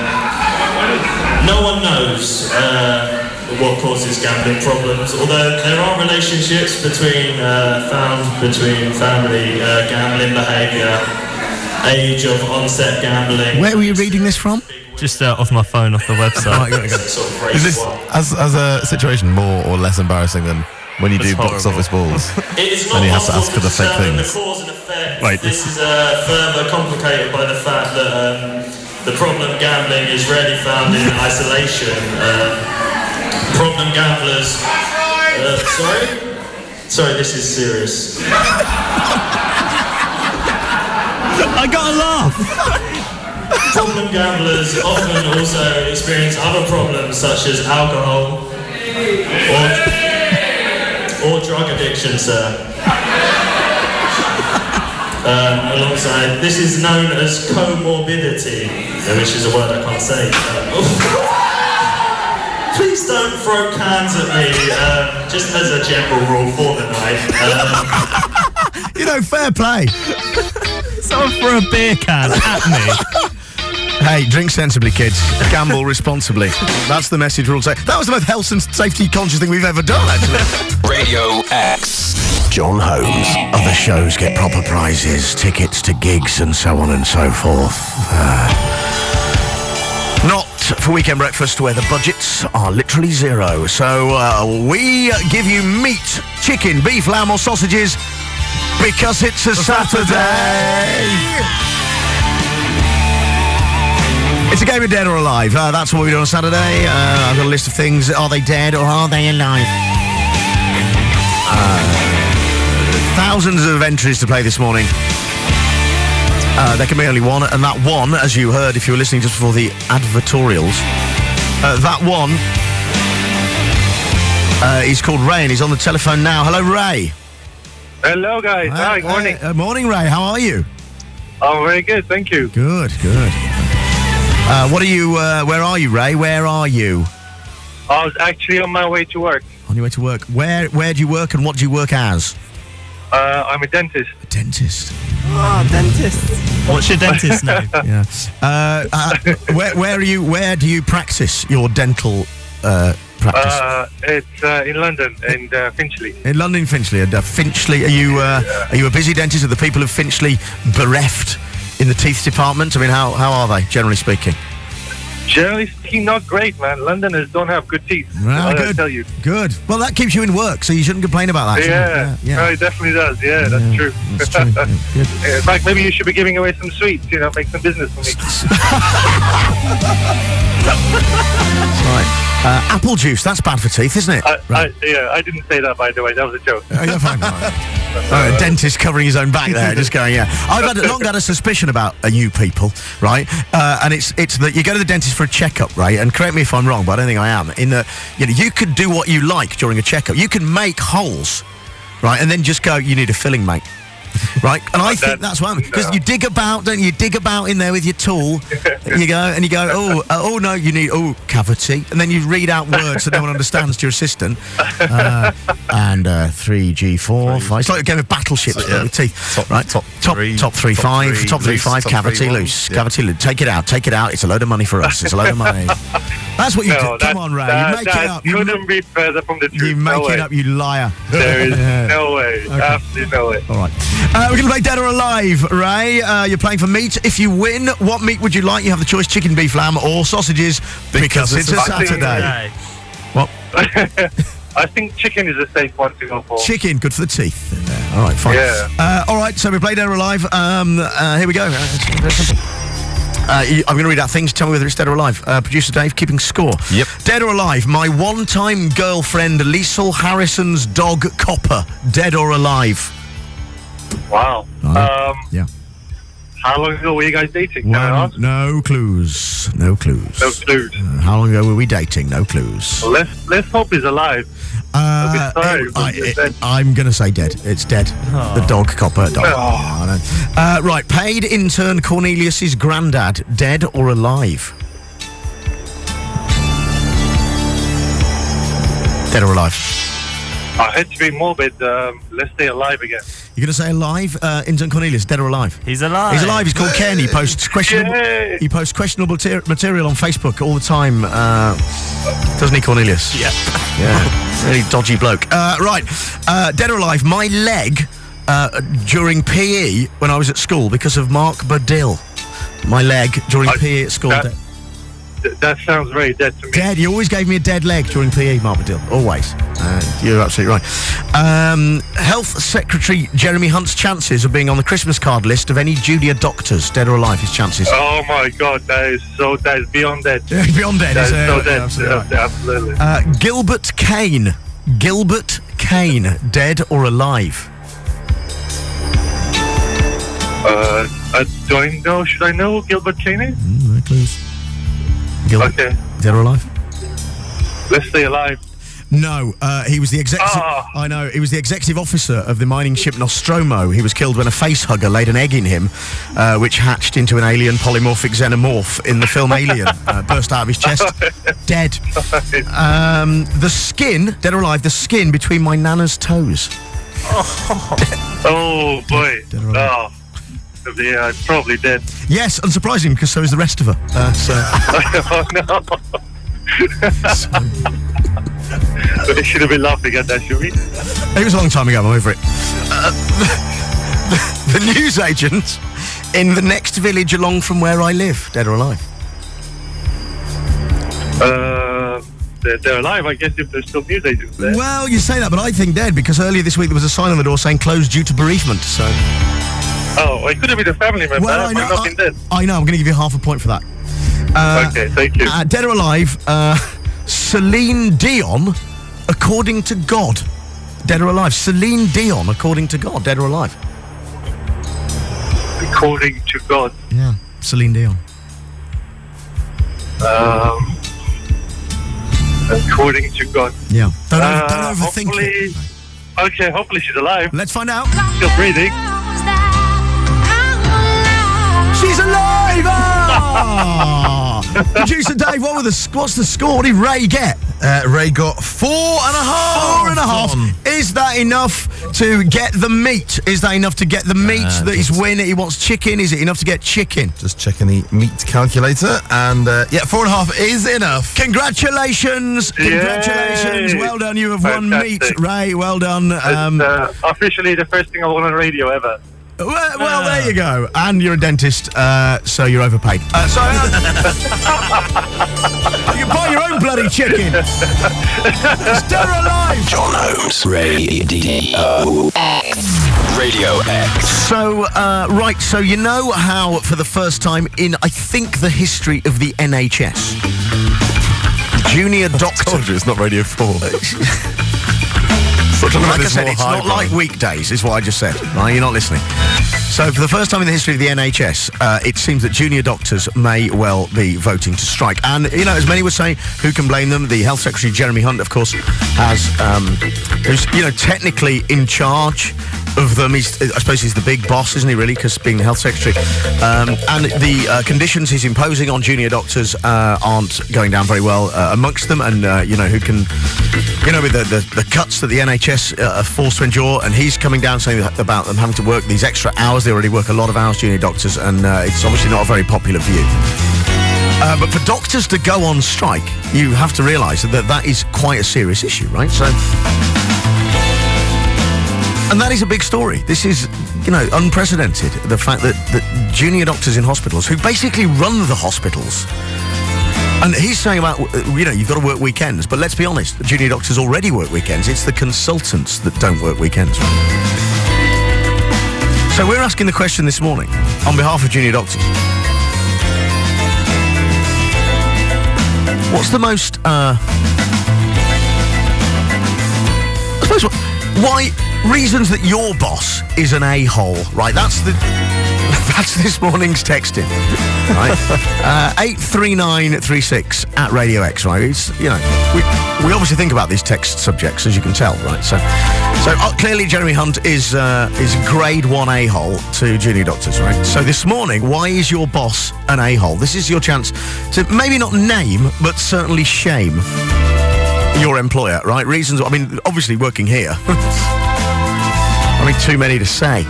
No one knows what causes gambling problems, although there are relationships found between family gambling behaviour, age of onset gambling.
Where were you reading this from?
Just off my phone, off the website.
Is this, as a situation, more or less embarrassing than when you do box office balls and you have to ask for the fake things?
Wait, this is further complicated by the fact that the problem gambling is rarely found in isolation. Problem gamblers... Sorry, this is serious.
I gotta laugh!
Problem gamblers often also experience other problems such as alcohol or drug addiction, sir. Alongside, this is known as comorbidity, which is a word I can't say. Please don't throw cans at me, just as a general rule for the night.
Fair play.
Someone threw a beer can at me.
Hey, drink sensibly, kids. Gamble responsibly. That's the message we'll say. That was the most health and safety conscious thing we've ever done, actually.
Radio X. John Holmes.
Other shows get proper prizes, tickets to gigs and so on and so forth. Not for Weekend Breakfast, where the budgets are literally zero. So we give you meat, chicken, beef, lamb or sausages because it's a Saturday. It's a game of Dead or Alive. That's what we do on Saturday. I've got a list of things. Are they dead or are they alive? Thousands of entries to play this morning. There can be only one, and that one, as you heard if you were listening just before the advertorials, that one is called Ray, and he's on the telephone now. Hello, Ray.
Hello, guys. Hi, good morning.
Morning, Ray. How are you?
Oh, very good, thank you.
Good. What are you, where are you, Ray? Where are you?
I was actually on my way to work.
On your way to work. Where do you work and what do you work as?
I'm a dentist.
A dentist?
Oh, dentist. What's your dentist name?
Yeah. Where are you? Where do you practice your dental practice?
It's in London, in Finchley.
In London, Finchley. And Finchley, are you a busy dentist? Are the people of Finchley bereft in the teeth department? I mean, how are they, generally speaking?
Generally speaking, not great, man. Londoners don't have good teeth.
Well,
I tell you.
Good. Well, that keeps you in work, so you shouldn't complain about that.
Yeah. No, it definitely does. Yeah, that's true.
That's true. Good.
In fact, maybe you should be giving away some sweets, make some business for me.
Right. Apple juice, that's bad for teeth, isn't it?
I didn't say that, by the way. That was a joke.
Oh, you're fine. A dentist covering his own back there, just going, yeah. I've long had a suspicion about you people, right? And it's that you go to the dentist for a checkup, right? And correct me if I'm wrong, but I don't think I am. In that, you could do what you like during a checkup. You can make holes, right? And then just go, you need a filling, mate. Right, and I think that's what happens because you dig about, don't you? You dig about in there with your tool. You go, oh no, you need cavity, and then you read out words that no one understands to your assistant. And 3G4 5. It's like a game of battleships with teeth. Top 3 5 cavity loose. Cavity loose. Take it out. It's a load of money for us. It's a load of money. That's what you do. Come on, Ray. You make it up.
You couldn't be further from the truth.
You make it up, you liar.
There is no way. Okay. Absolutely no way.
All right. We're going to play Dead or Alive, Ray. You're playing for meat. If you win, what meat would you like? You have the choice: chicken, beef, lamb, or sausages. Because it's a Saturday. What?
I think chicken is a safe one to go for.
Chicken, good for the teeth. All right, fine.
Yeah.
All right, so we play Dead or Alive. Here we go. I'm going to read out things. Tell me whether it's dead or alive. Producer Dave, keeping score.
Yep.
Dead or alive? My one-time girlfriend, Liesl Harrison's dog, Copper. Dead or alive?
Wow.
Yeah.
How long ago were you guys dating?
No clues.
No clues.
How long ago were we dating? No clues.
Let's hope he's alive.
I'm going to say dead. It's dead. The dog, Copper. Right, paid intern Cornelius's granddad, dead or alive? Dead or alive?
I hate to be morbid. Let's stay alive again.
You're going to say alive? Intern Cornelius, dead or alive?
He's alive.
He's alive. He's called Ken. He posts questionable material on Facebook all the time. Doesn't he, Cornelius?
Yeah.
Really dodgy bloke. Right. Dead or alive? My leg during PE when I was at school because of Mark Badill. My leg during PE at school.
That sounds very dead to me.
Dead. You always gave me a dead leg during PE, Mark Badill. Always. You're absolutely right. Health Secretary Jeremy Hunt's chances of being on the Christmas card list of any junior doctors, dead or alive, his chances.
Oh my God, that is beyond dead.
Beyond dead.
That is so dead.
Absolutely.
Absolutely.
Gilbert Kane, dead or alive?
Do I know? Should I know who Gilbert Kane is?
No clues. Gilbert,
okay.
Dead or alive?
Let's stay alive.
No, he was the executive. I know, he was the executive officer of the mining ship Nostromo. He was killed when a facehugger laid an egg in him, which hatched into an alien polymorphic xenomorph in the film Alien. Burst out of his chest. Dead. The skin, dead or alive? The skin between my nana's toes.
Oh boy.
Dead or alive?
unfortunately, I'm probably dead.
Yes, unsurprising, because so is the rest of her.
Oh, no. But they should have been laughing at that, should we?
It was a long time ago, I'm over it. The newsagent in the next village along from where I live, dead or alive?
They're alive, I guess, if there's still newsagents there.
Well, you say that, but I think dead, because earlier this week there was a sign on the door saying closed due to bereavement, so...
Oh, it could have been a family member.
Well, I know,
not been dead.
I know, I'm going to give you half a point for that.
Okay, thank you.
Dead or alive, Celine Dion, according to God. Dead or alive? Celine Dion, according to God. Dead or alive?
According to God.
Yeah, Celine Dion.
According to God.
Yeah. Don't overthink it.
Okay, hopefully she's alive.
Let's find out.
Still breathing.
She's alive! Ah! Producer Dave, what's the score? What did Ray get?
Ray got 4.5.
4.5. Is that enough to get the meat? Is that enough to get the meat that he's winning? He wants chicken. Is it enough to get chicken?
Just checking the meat calculator, and 4.5 is enough.
Congratulations! Congratulations! Well done. You have won meat, Ray. Well done.
It's officially the first thing I won on radio ever.
Well, there you go. And you're a dentist, so you're overpaid. You can buy your own bloody chicken. Still alive.
John Holmes. Radio X. Radio X.
So, right, so you know how for the first time in, I think, the history of the NHS, junior doctor...
I told you, it's not Radio 4.
Like I said, it's not like weekdays, is what I just said. Right? You're not listening. So, for the first time in the history of the NHS, it seems that junior doctors may well be voting to strike. And, you know, as many were saying, who can blame them? The Health Secretary, Jeremy Hunt, of course, who's, you know, technically in charge of them. I suppose he's the big boss, isn't he, really, because being the Health Secretary. And the conditions he's imposing on junior doctors aren't going down very well amongst them. And, you know, who can, you know, with the cuts that the NHS are forced to endure, and he's coming down saying about them having to work these extra hours. They already work a lot of hours, junior doctors, and it's obviously not a very popular view. But for doctors to go on strike, you have to realise that is quite a serious issue, right? So... And that is a big story. This is, you know, unprecedented. The fact that junior doctors in hospitals, who basically run the hospitals, and he's saying about, you know, you've got to work weekends, but let's be honest, the junior doctors already work weekends. It's the consultants that don't work weekends. So we're asking the question this morning, on behalf of junior doctors. What's the most, I suppose, why... reasons that your boss is an a-hole, right? That's this morning's texting, right? 83936 at Radio X, right? It's, you know, we obviously think about these text subjects, as you can tell, right? So clearly Jeremy Hunt is grade 1 a-hole to junior doctors, right? So this morning, why is your boss an a-hole? This is your chance to maybe not name, but certainly shame your employer, right? Reasons, I mean, obviously working here. I mean, too many to say.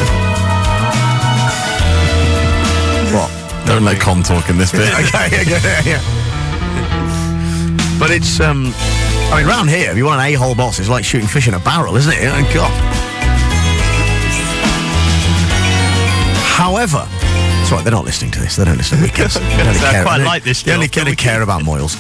What?
Don't let Con talk in this bit.
Okay, yeah. But it's, I mean, around here, if you want an a-hole boss, it's like shooting fish in a barrel, isn't it? Oh, God. However, it's right, they're not listening to this. They don't listen to weekends.
I quite like this
job. They only care about Moyles.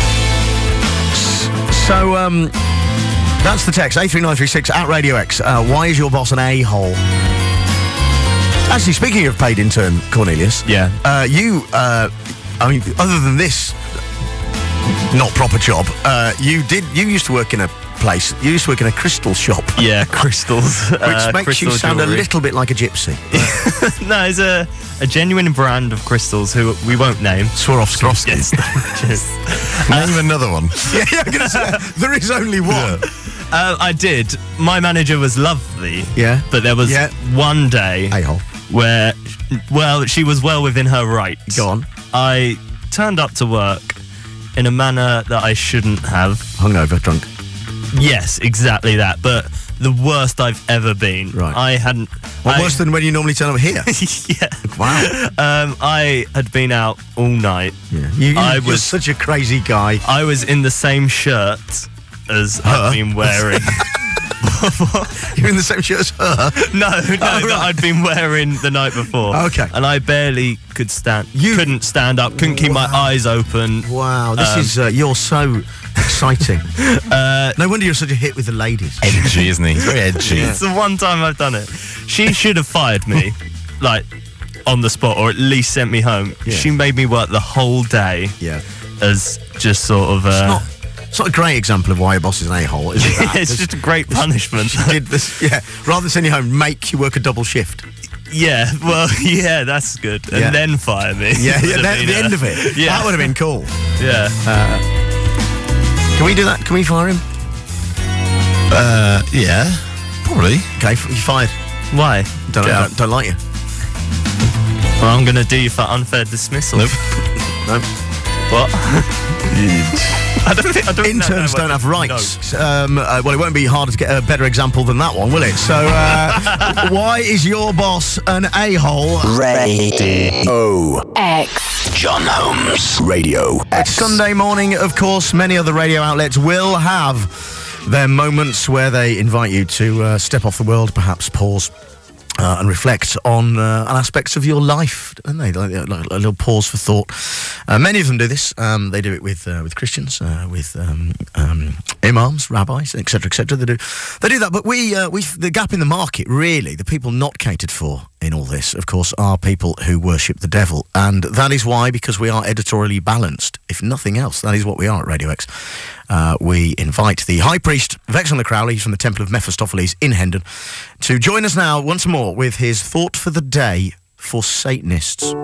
That's the text, 83936 at Radio X. Why is your boss an a-hole? Actually, speaking of paid intern, Cornelius.
Yeah.
You, I mean, other than this not proper job, you used to work in a place. You used to work in a crystal shop.
Yeah, crystals.
Which makes you sound
jewelry.
a little bit like a gypsy.
No, it's a genuine brand of crystals who we won't name.
Swarovski.
Yes.
Name another one.
Yeah, I'm going to say, there is only one.
Yeah.
I did. My manager was lovely.
Yeah.
But there was one day
a-hole
where, well, she was well within her rights.
Go on.
I turned up to work in a manner that I shouldn't have.
Hungover, drunk.
Yes, exactly that. But the worst I've ever been.
Right.
I hadn't.
Worse than when you normally turn up here?
Yeah.
Wow.
I had been out all night.
Yeah. You're such a crazy guy.
I was in the same shirt as I've been wearing.
You're in the same shirt as her?
No, that I'd been wearing the night before.
Okay.
And I barely could stand. Couldn't stand up. Couldn't keep my eyes open.
Wow, this is you're so exciting. No wonder you're such a hit with the ladies.
Edgy, isn't he? He's very edgy.
It's the one time I've done it. She should have fired me, like, on the spot, or at least sent me home.
Yeah.
She made me work the whole day.
Yeah.
As just sort of.
It's not a great example of why your boss is an a-hole, is it?
It's just a great punishment.
She did this, yeah. Rather than send you home, make you work a double shift.
Yeah, well, yeah, that's good. And then fire me.
Yeah, the end of it.
Yeah.
That would have been cool.
Yeah.
Can we do that? Can we fire him?
Yeah, probably.
Okay, you're fired.
Why?
Don't like you.
Well, I'm going to do you for unfair dismissal.
Nope. Nope.
What? I don't
Interns don't have rights. Well, it won't be harder to get a better example than that one, will it? So, why is your boss an a-hole?
Radio X. John Holmes. Radio X.
It's Sunday morning, of course. Many other radio outlets will have their moments where they invite you to step off the world, perhaps pause. And reflect on aspects of your life, don't they? Like a little pause for thought. Many of them do this. They do it with Christians, with imams, rabbis, etc., etc. They do that. But the gap in the market, really, the people not catered for in all this, of course, are people who worship the devil, and that is why, because we are editorially balanced, if nothing else, that is what we are at Radio X. We invite the High Priest, Vexander Crowley, from the Temple of Mephistopheles in Hendon, to join us now once more with his thought for the day for Satanists.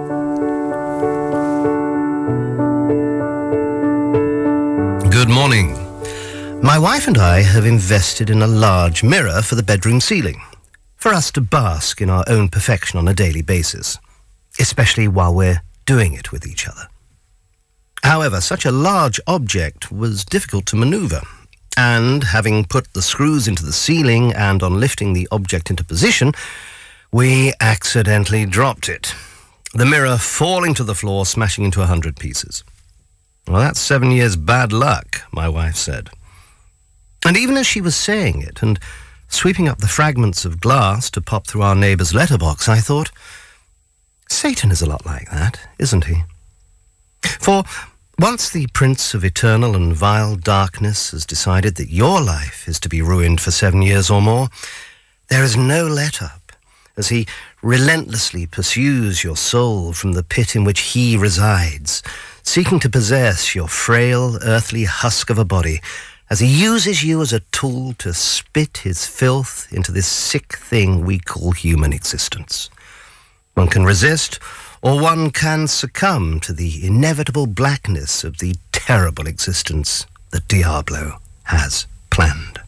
Good morning. My wife and I have invested in a large mirror for the bedroom ceiling, for us to bask in our own perfection on a daily basis, especially while we're doing it with each other. However, such a large object was difficult to maneuver, and having put the screws into the ceiling and on lifting the object into position, we accidentally dropped it, the mirror falling to the floor, smashing into 100 pieces. Well, that's 7 years bad luck, my wife said. And even as she was saying it and sweeping up the fragments of glass to pop through our neighbour's letterbox, I thought, Satan is a lot like that, isn't he? For once the Prince of Eternal and Vile Darkness has decided that your life is to be ruined for 7 years or more, there is no let-up, as he relentlessly pursues your soul from the pit in which he resides, seeking to possess your frail, earthly husk of a body, as he uses you as a tool to spit his filth into this sick thing we call human existence. One can resist, or one can succumb to the inevitable blackness of the terrible existence that Diablo has planned.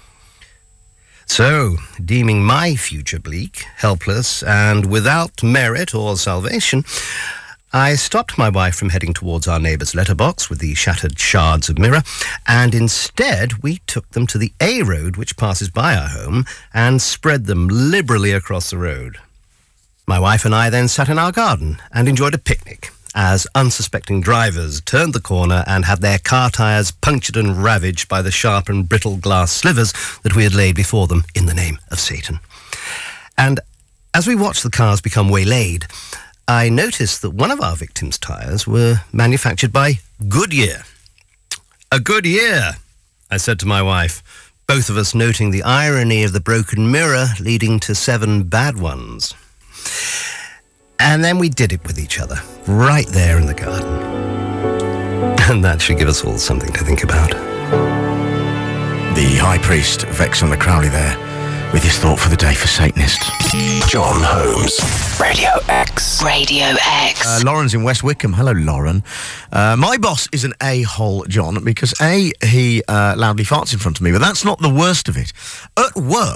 So, deeming my future bleak, helpless, and without merit or salvation, I stopped my wife from heading towards our neighbour's letterbox with the shattered shards of mirror, and instead we took them to the A road which passes by our home and spread them liberally across the road. My wife and I then sat in our garden and enjoyed a picnic as unsuspecting drivers turned the corner and had their car tyres punctured and ravaged by the sharp and brittle glass slivers that we had laid before them in the name of Satan. And as we watched the cars become waylaid, I noticed that one of our victims' tyres were manufactured by Goodyear. A good year, I said to my wife, both of us noting the irony of the broken mirror leading to 7 bad ones. And then we did it with each other, right there in the garden. And that should give us all something to think about.
The High Priest, Vexander Crowley there, with his thought for the day for Satanists.
John Holmes. Radio X. Radio X.
Lauren's in West Wickham. Hello, Lauren. My boss is an a-hole, John, because he loudly farts in front of me, but that's not the worst of it. At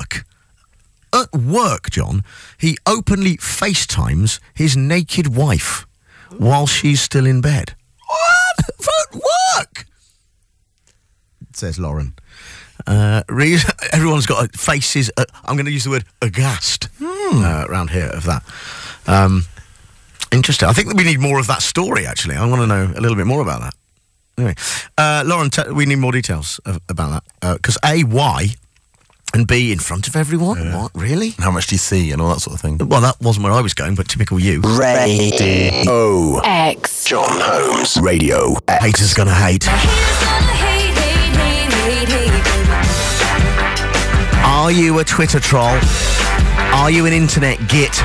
work, John, he openly FaceTimes his naked wife while she's still in bed. What? At work? says Lauren. Everyone's got faces, I'm going to use the word aghast around here of that. Interesting. I think that we need more of that story, actually. I want to know a little bit more about that. Anyway, Lauren, we need more details about that. Because A, why? And B, in front of everyone? Yeah. What, really?
How much do you see and all that sort of thing?
Well, that wasn't where I was going, but typical you.
Radio
X.
John Holmes. Radio X.
Haters gonna hate. Are you a Twitter troll? Are you an internet git?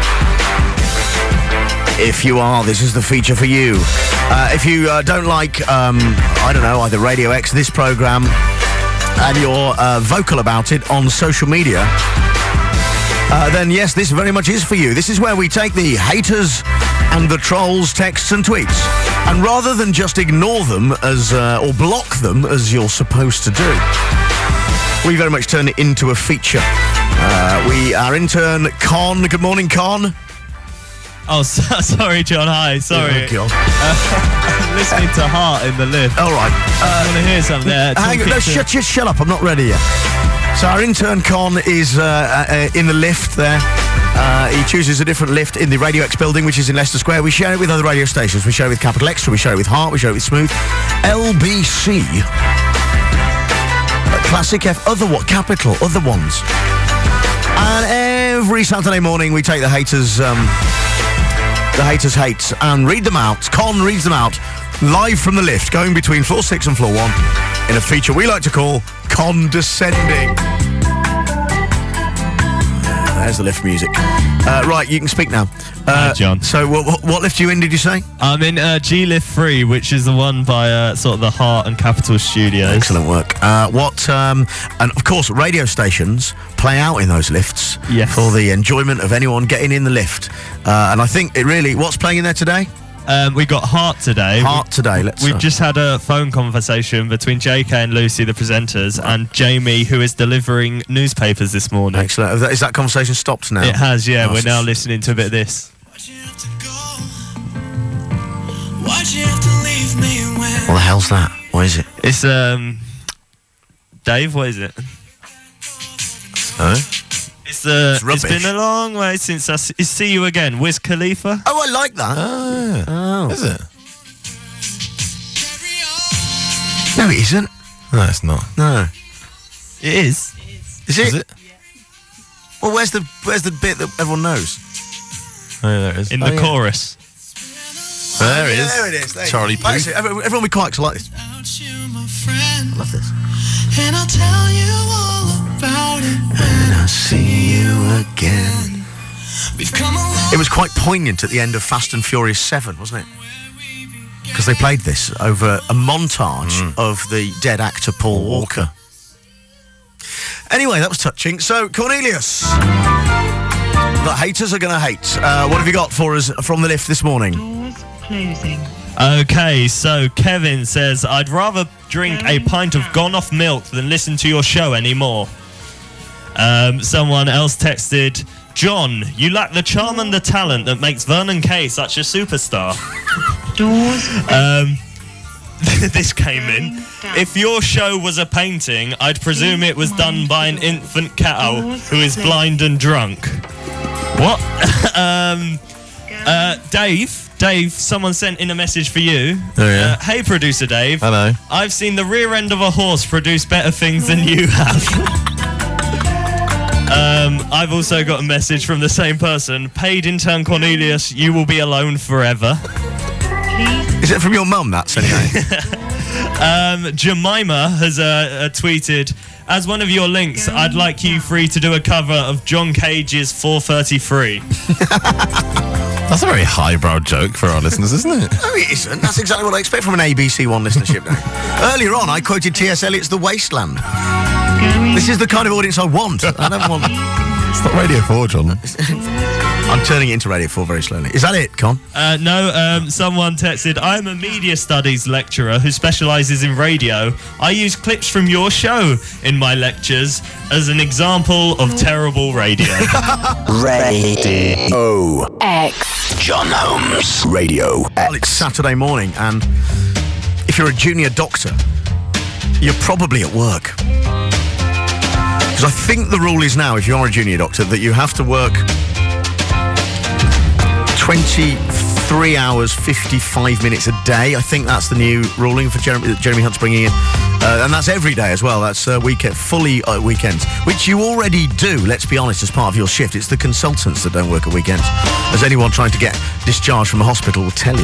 If you are, this is the feature for you. If you don't like, I don't know, either Radio X, this programme, and you're vocal about it on social media, then yes, this very much is for you. This is where we take the haters and the trolls' texts and tweets, and rather than just ignore them as or block them as you're supposed to do, we very much turn it into a feature. Our intern, Con. Good morning, Con.
Oh, sorry, John. Hi. Sorry.
Oh, God.
I'm listening to Heart in the lift.
All right.
I want to hear something there.
Hang on. No, shut up. I'm not ready yet. So our intern, Con, is in the lift there. He chooses a different lift in the Radio X building, which is in Leicester Square. We share it with other radio stations. We share it with Capital Extra. We share it with Heart. We share it with Smooth. LBC. Classic F. Capital. Other ones. And every Saturday morning we take the haters' hates and read them out. Con reads them out live from the lift, going between floor 6 and floor 1 in a feature we like to call Condescending. There's the lift music. Right, you can speak now.
Hi, John.
So what lift are you in, did you say?
I'm in G Lift 3, which is the one by sort of the Heart and Capital Studios.
Excellent work. And of course, radio stations play out in those lifts for the enjoyment of anyone getting in the lift. And I think what's playing in there today?
We got Heart today. We've just had a phone conversation between JK and Lucy, the presenters, and Jamie, who is delivering newspapers this morning.
Excellent. Is that conversation stopped now?
It has, yeah. Nice. We're now listening to a bit of this.
What the hell's that? What is it?
It's, Dave, what is it? It's been a long way since I see you again. Wiz Khalifa.
Oh, I like that.
Oh. Is it?
No, it isn't.
No, it's not.
No.
It is.
Is it? Well, where's the bit that everyone knows?
Oh, yeah, there it is.
In the chorus.
There it is.
There it is.
Charlie Puth.
Everyone with quite like this. I love this.
And I'll tell you all about it
when I see you again.
We've come a long
It was quite poignant at the end of Fast and Furious 7, wasn't it? Because they played this over a montage of the dead actor Paul Walker. Anyway, that was touching. So, Cornelius, the haters are going to hate. What have you got for us from the lift this morning?
doors closing.
Okay, so Kevin says, I'd rather drink a pint of gone-off milk than listen to your show anymore. Someone else texted, John, you lack the charm and the talent that makes Vernon Kay such a superstar.
Doors.
This came in. If your show was a painting, I'd presume it was done by an infant cow who is blind and drunk. What? Dave, someone sent in a message for you.
Oh, yeah.
Hey, producer Dave.
Hello.
I've seen the rear end of a horse produce better things than you have. I've also got a message from the same person. Paid intern Cornelius, you will be alone forever.
Is it from your mum, that's anyway?
Jemima has tweeted, as one of your links, I'd like you three to do a cover of John Cage's 433.
That's a very highbrow joke for our listeners, isn't it?
No, it isn't. That's exactly what I expect from an ABC One listenership now. Earlier on, I quoted T.S. Eliot's The Wasteland. This is the kind of audience I want. I don't want...
It's not Radio 4, John.
I'm turning it into Radio 4 very slowly. Is that it, Con?
No, someone texted, I'm a media studies lecturer who specialises in radio. I use clips from your show in my lectures as an example of terrible radio.
Radio X. John Holmes. Radio X.
Well, it's Saturday morning, and if you're a junior doctor, you're probably at work. Because I think the rule is now, if you are a junior doctor, that you have to work 23 hours, 55 minutes a day. I think that's the new ruling for Jeremy Hunt's bringing in. And that's every day as well. That's fully weekends, which you already do, let's be honest, as part of your shift. It's the consultants that don't work at weekends, as anyone trying to get discharged from a hospital will tell you.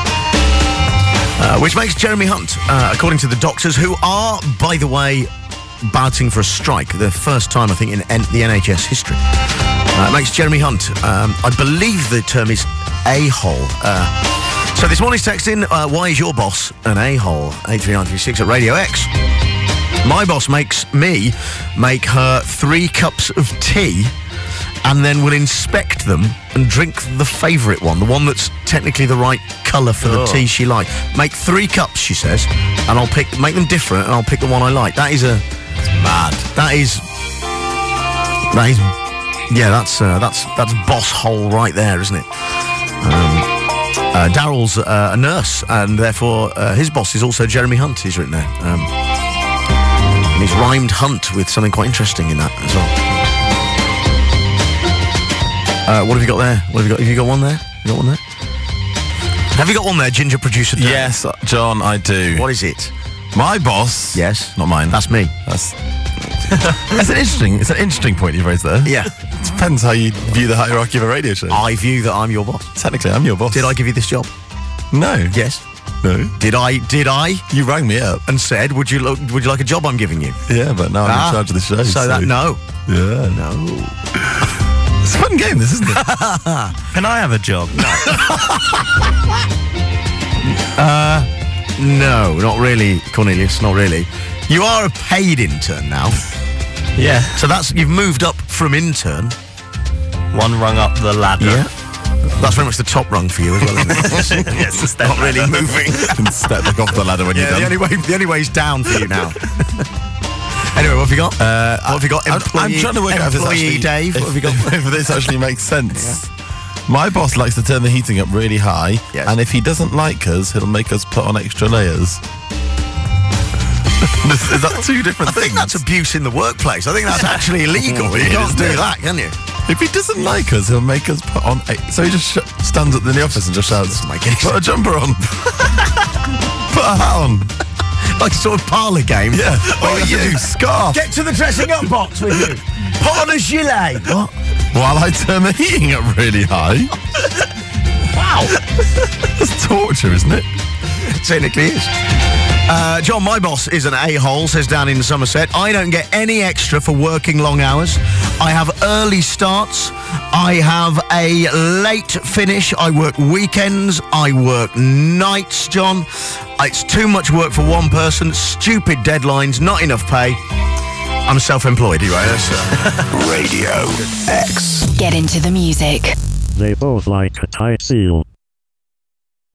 Which makes Jeremy Hunt, according to the doctors, who are, by the way, balloting for a strike, the first time, I think, in the NHS history. It makes Jeremy Hunt, I believe the term is a-hole. So this morning's text in, why is your boss an a-hole? 83936 at Radio X. My boss makes me make her 3 cups of tea and then will inspect them and drink the favourite one, the one that's technically the right colour for the tea she likes. Make 3 cups, she says, and I'll make them different, and I'll pick the one I like. That's mad. That's boss hole right there, isn't it? Daryl's a nurse, and therefore his boss is also Jeremy Hunt. He's written there. And he's rhymed Hunt with something quite interesting in that as well. What have you got there? Have you got one there? Have you got one there, Ginger Producer Dan?
Yes, John, I do.
What is it?
My boss.
Yes.
Not mine.
That's me.
It's an interesting point you've raised there.
Yeah.
It depends how you view the hierarchy of a radio show.
I view that I'm your boss.
Technically, I'm your boss.
Did I give you this job?
No.
Yes.
No.
Did I?
You rang me up
and said, "Would you like a job I'm giving you?"
Yeah, but now I'm in charge of the show.
So that no.
Yeah.
No.
It's a fun game, this, isn't it?
Can I have a job?
No, not really, Cornelius. Not really. You are a paid intern now.
Yeah.
So you've moved up from intern.
One rung up the ladder.
Yeah. That's very much the top rung for you as well, isn't it?
Yes, the step
not really
ladder.
moving.
You can step back off the ladder when you're done.
The only way's down for you now. Anyway, what have you got? What have you got?
I'm trying to work out if this actually,
Dave. What have you got?
If this actually makes sense. Yeah. My boss likes to turn the heating up really high, and if he doesn't like us, he'll make us put on extra layers. Is that 2 different things?
I think that's abuse in the workplace. I think that's actually illegal. You can't do that, can you?
If he doesn't like us, he'll make us put on... So he just stands up in the office and just shouts, put a jumper on. Put a hat on.
Like a sort of parlour game.
Yeah. What are you? Scarf.
Get to the dressing up box with you. Put on a gilet. What?
While I turn the heating up really high.
Wow.
That's torture, isn't it?
It technically is. John, my boss is an a-hole, says down in Somerset. I don't get any extra for working long hours. I have early starts. I have a late finish. I work weekends. I work nights, John. It's too much work for one person. Stupid deadlines, not enough pay. I'm self-employed, right?
Radio X.
Get into the music.
They both like a tight seal.